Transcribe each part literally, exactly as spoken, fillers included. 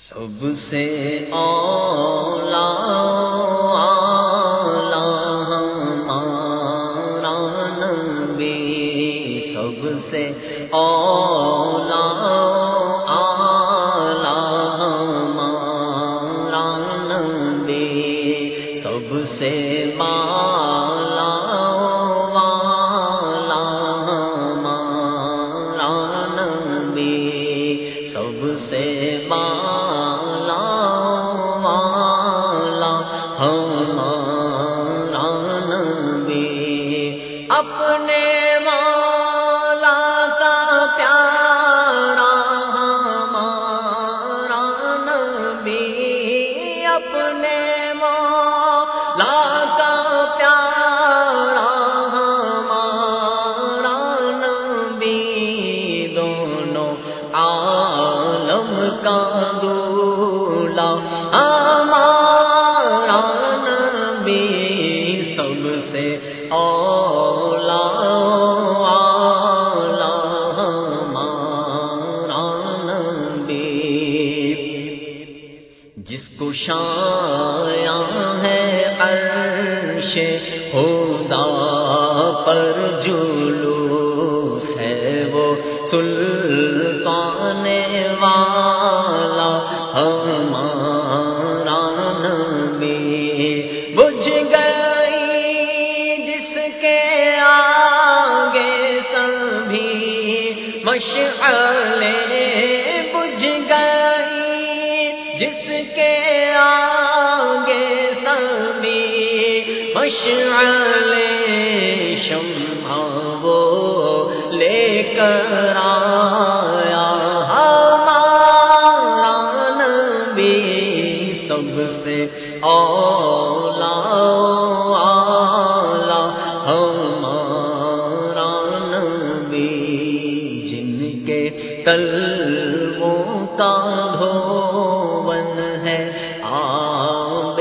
سب سے اولا ہمارا نبی، سب سے اولا ہمارا نبی، سب سے بالا والا ہمارا نبی، سب سے بالا والا ہمارا نبی، اپنے مولا کا پیارا ہمارا نبی، اپنے مولا کا پیارا ہمارا نبی، دونوں عالم کا دولا ہمارا نبی، سب سے اولا والا ہمارا نبی، جس کو شایع ہے عرش خدا پر جلوس ہے، وہ سلطان والا ہمارا نبی، بجھ گئی جس کے آگے سبھی مشعلیں، بجھ گئی جس کے آگے سبھی مشعلیں، شمع وہ لے کر آیا ہمارا نبی، سب سے اولا والا ہمارا نبی، جن کے تلووں کا دھون ہے آب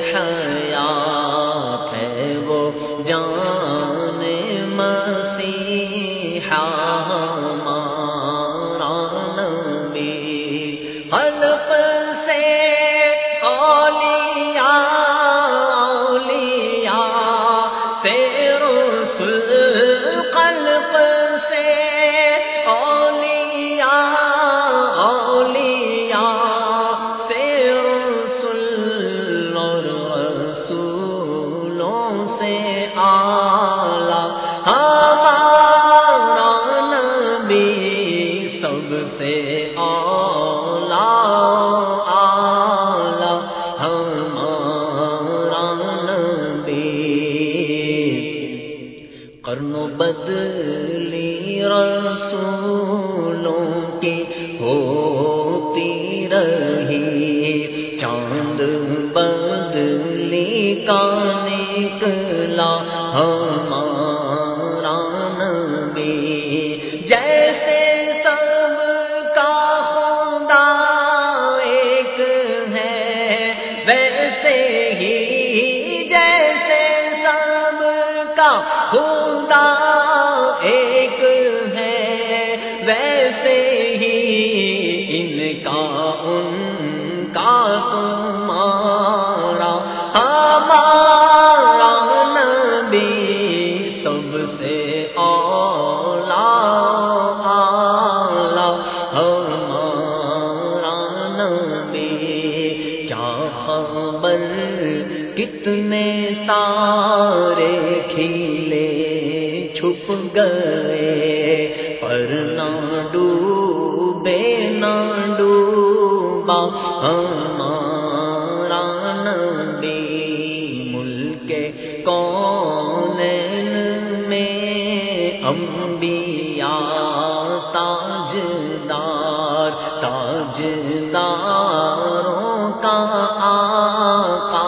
حیات ہے، وہ جان مسیحا ہمارا نبی، خلق سے اولیاء، اولیاء سے رسل، خلق سے اولیاء، اولیاء سے رسل، اور رسولوں سے اعلیٰ ہمارا نبی، سب سے اولا اعلیٰ ہمارا نبی، قرن بدلی رسولوں کی ہوتی رہی، چاند بدلی کا نکلا ہمارا نبی، جیسے سب کا خدا ایک ہے ویسے ہی، جیسے سب کا خدا ایک ہے ویسے ہی، ان کا ان کا تمہارا ہمارا نبی، سب سے اولا اعلیٰ ہمارا نبی، کیا خبر کتنے تارے کھلے چھپ گئے، پر نہ ڈوبے نہ ڈوبا ہمارا نبی، ملک کونین میں انبیاء تاجدار، تاجداروں کا آقا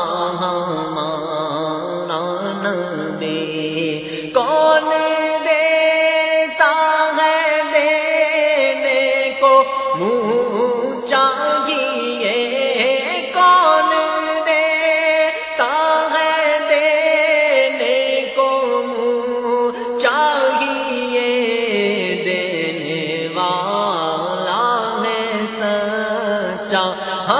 ہمارا نبی، کون دیتا ہے دینے کو منہ چاہیے، کون دیتا ہے دینے کو منہ چاہیے، دینے والا ہے سچا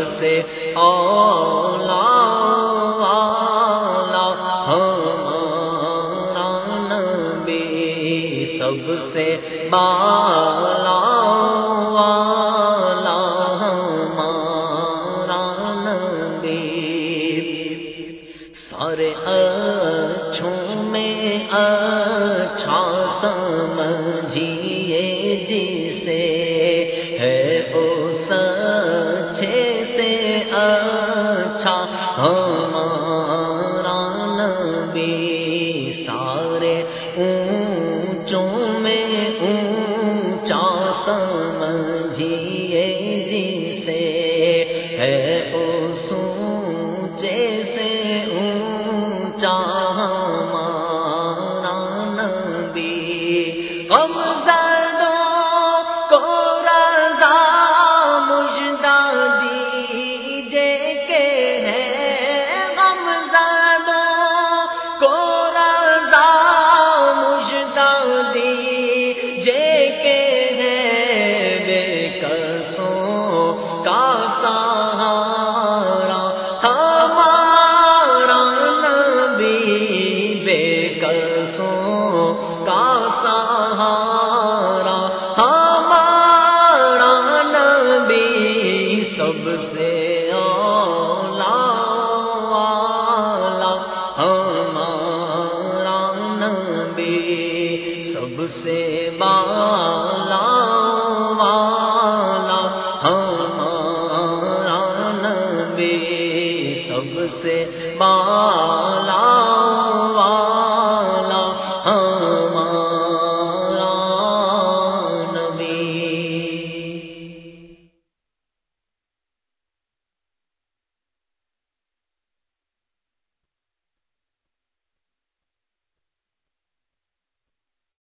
سے اولا والا ہمارا نبی، سب سے بالا